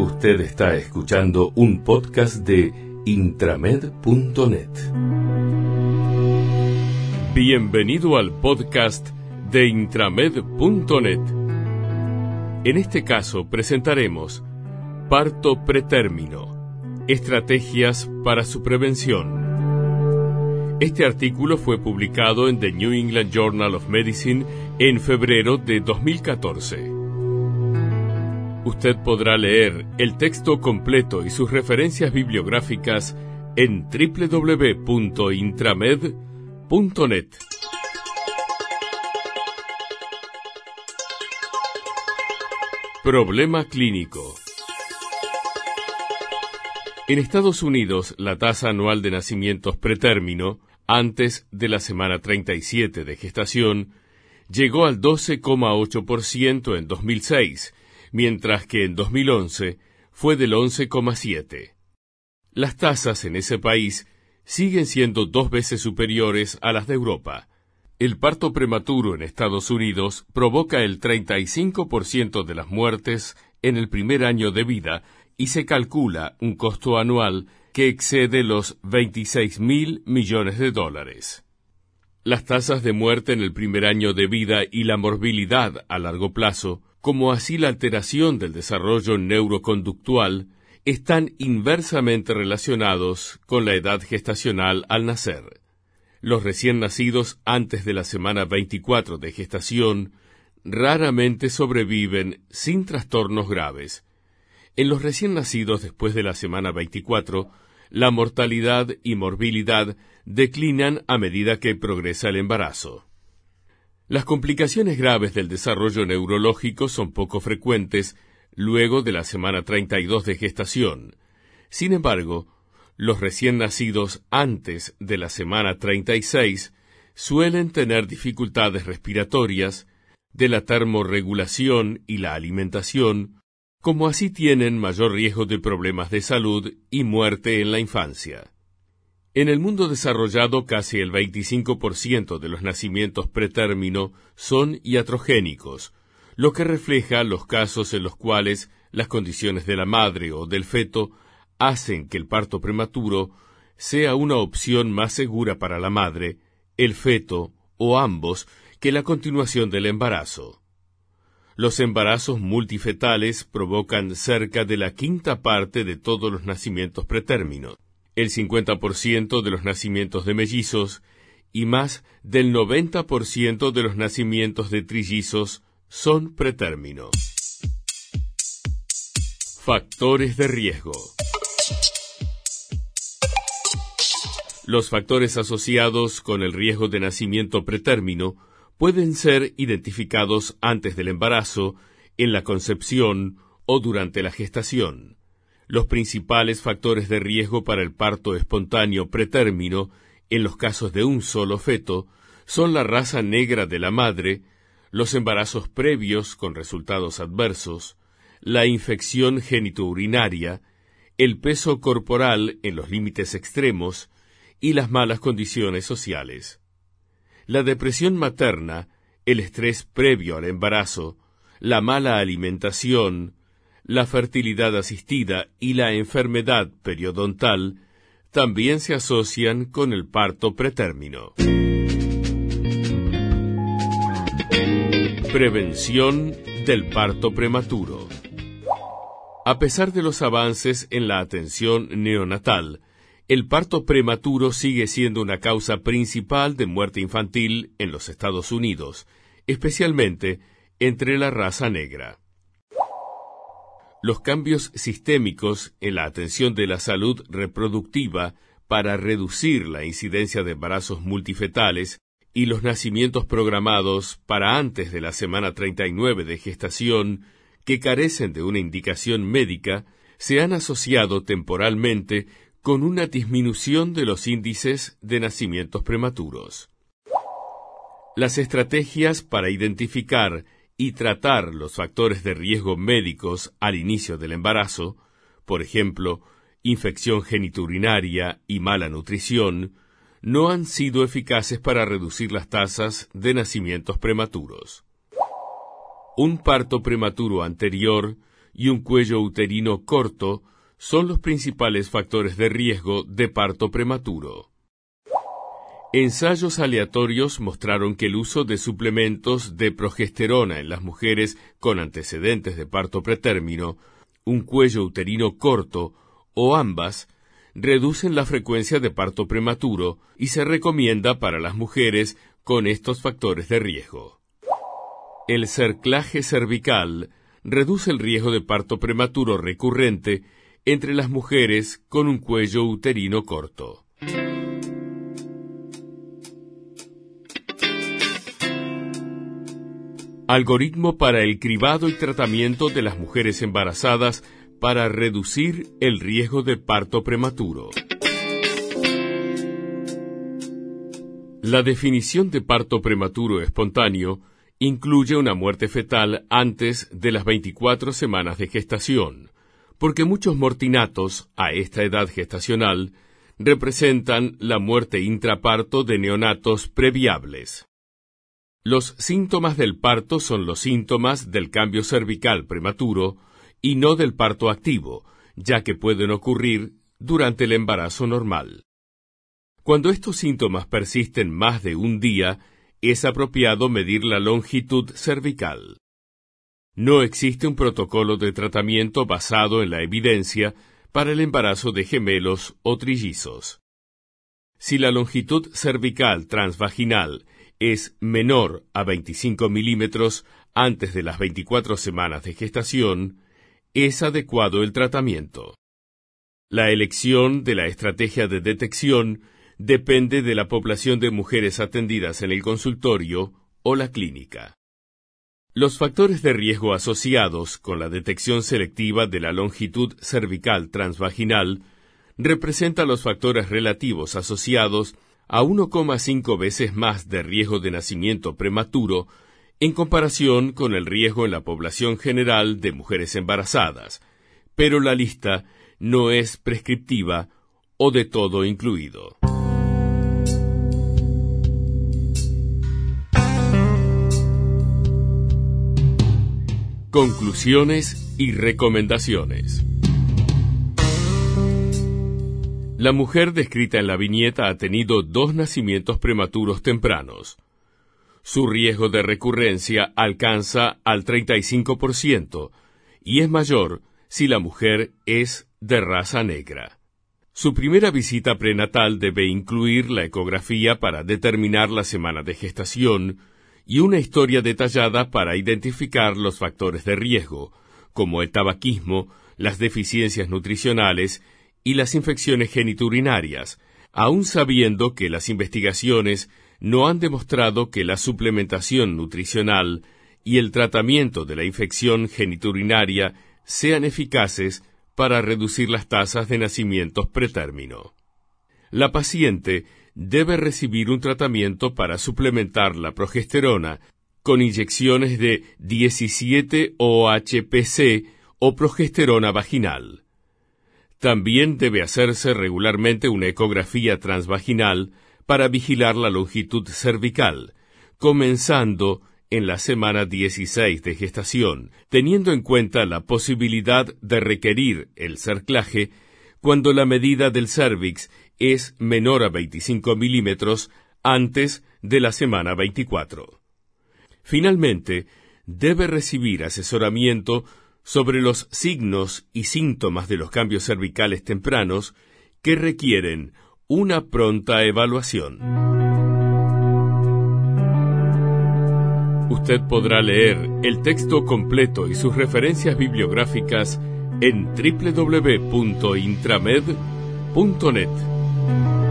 Usted está escuchando un podcast de intramed.net. Bienvenido al podcast de intramed.net. En este caso presentaremos Parto Pretérmino, estrategias para su prevención. Este artículo fue publicado en The New England Journal of Medicine en febrero de 2014. Usted podrá leer el texto completo y sus referencias bibliográficas en www.intramed.net. Problema clínico. En Estados Unidos, la tasa anual de nacimientos pretérmino, antes de la semana 37 de gestación, llegó al 12,8% en 2006, mientras que en 2011 fue del 11,7%. Las tasas en ese país siguen siendo 2 veces superiores a las de Europa. El parto prematuro en Estados Unidos provoca el 35% de las muertes en el primer año de vida y se calcula un costo anual que excede los $26,000 millones. Las tasas de muerte en el primer año de vida y la morbilidad a largo plazo, como así la alteración del desarrollo neuroconductual, están inversamente relacionados con la edad gestacional al nacer. Los recién nacidos antes de la semana 24 de gestación raramente sobreviven sin trastornos graves. En los recién nacidos después de la semana 24, la mortalidad y morbilidad declinan a medida que progresa el embarazo. Las complicaciones graves del desarrollo neurológico son poco frecuentes luego de la semana 32 de gestación. Sin embargo, los recién nacidos antes de la semana 36 suelen tener dificultades respiratorias, de la termorregulación y la alimentación, como así tienen mayor riesgo de problemas de salud y muerte en la infancia. En el mundo desarrollado, casi el 25% de los nacimientos pretérmino son iatrogénicos, lo que refleja los casos en los cuales las condiciones de la madre o del feto hacen que el parto prematuro sea una opción más segura para la madre, el feto o ambos que la continuación del embarazo. Los embarazos multifetales provocan cerca de la quinta parte de todos los nacimientos pretérminos, el 50% de los nacimientos de mellizos y más del 90% de los nacimientos de trillizos son pretérmino. Factores de riesgo. Los factores asociados con el riesgo de nacimiento pretérmino pueden ser identificados antes del embarazo, en la concepción o durante la gestación. Los principales factores de riesgo para el parto espontáneo pretérmino, en los casos de un solo feto, son la raza negra de la madre, los embarazos previos con resultados adversos, la infección genitourinaria, el peso corporal en los límites extremos y las malas condiciones sociales. La depresión materna, el estrés previo al embarazo, la mala alimentación, la fertilidad asistida y la enfermedad periodontal también se asocian con el parto pretérmino. Prevención del parto prematuro. A pesar de los avances en la atención neonatal, el parto prematuro sigue siendo una causa principal de muerte infantil en los Estados Unidos, especialmente entre la raza negra. Los cambios sistémicos en la atención de la salud reproductiva para reducir la incidencia de embarazos multifetales y los nacimientos programados para antes de la semana 39 de gestación, que carecen de una indicación médica, se han asociado temporalmente con una disminución de los índices de nacimientos prematuros. Las estrategias para identificar y tratar los factores de riesgo médicos al inicio del embarazo, por ejemplo, infección genitourinaria y mala nutrición, no han sido eficaces para reducir las tasas de nacimientos prematuros. Un parto prematuro anterior y un cuello uterino corto son los principales factores de riesgo de parto prematuro. Ensayos aleatorios mostraron que el uso de suplementos de progesterona en las mujeres con antecedentes de parto pretérmino, un cuello uterino corto o ambas, reducen la frecuencia de parto prematuro y se recomienda para las mujeres con estos factores de riesgo. El cerclaje cervical reduce el riesgo de parto prematuro recurrente entre las mujeres con un cuello uterino corto. Algoritmo para el cribado y tratamiento de las mujeres embarazadas para reducir el riesgo de parto prematuro. La definición de parto prematuro espontáneo incluye una muerte fetal antes de las 24 semanas de gestación, porque muchos mortinatos a esta edad gestacional representan la muerte intraparto de neonatos previables. Los síntomas del parto son los síntomas del cambio cervical prematuro y no del parto activo, ya que pueden ocurrir durante el embarazo normal. Cuando estos síntomas persisten más de un día, es apropiado medir la longitud cervical. No existe un protocolo de tratamiento basado en la evidencia para el embarazo de gemelos o trillizos. Si la longitud cervical transvaginal es menor a 25 milímetros antes de las 24 semanas de gestación, es adecuado el tratamiento. La elección de la estrategia de detección depende de la población de mujeres atendidas en el consultorio o la clínica. Los factores de riesgo asociados con la detección selectiva de la longitud cervical transvaginal representan los factores relativos asociados a 1,5 veces más de riesgo de nacimiento prematuro en comparación con el riesgo en la población general de mujeres embarazadas, pero la lista no es prescriptiva o de todo incluido. Conclusiones y recomendaciones. La mujer descrita en la viñeta ha tenido 2 nacimientos prematuros tempranos. Su riesgo de recurrencia alcanza al 35% y es mayor si la mujer es de raza negra. Su primera visita prenatal debe incluir la ecografía para determinar la semana de gestación y una historia detallada para identificar los factores de riesgo, como el tabaquismo, las deficiencias nutricionales y las infecciones geniturinarias, aun sabiendo que las investigaciones no han demostrado que la suplementación nutricional y el tratamiento de la infección geniturinaria sean eficaces para reducir las tasas de nacimientos pretérmino. La paciente debe recibir un tratamiento para suplementar la progesterona con inyecciones de 17-OHPC o progesterona vaginal. También debe hacerse regularmente una ecografía transvaginal para vigilar la longitud cervical, comenzando en la semana 16 de gestación, teniendo en cuenta la posibilidad de requerir el cerclaje cuando la medida del cérvix es menor a 25 milímetros antes de la semana 24. Finalmente, debe recibir asesoramiento sobre los signos y síntomas de los cambios cervicales tempranos que requieren una pronta evaluación. Usted podrá leer el texto completo y sus referencias bibliográficas en www.intramed.net.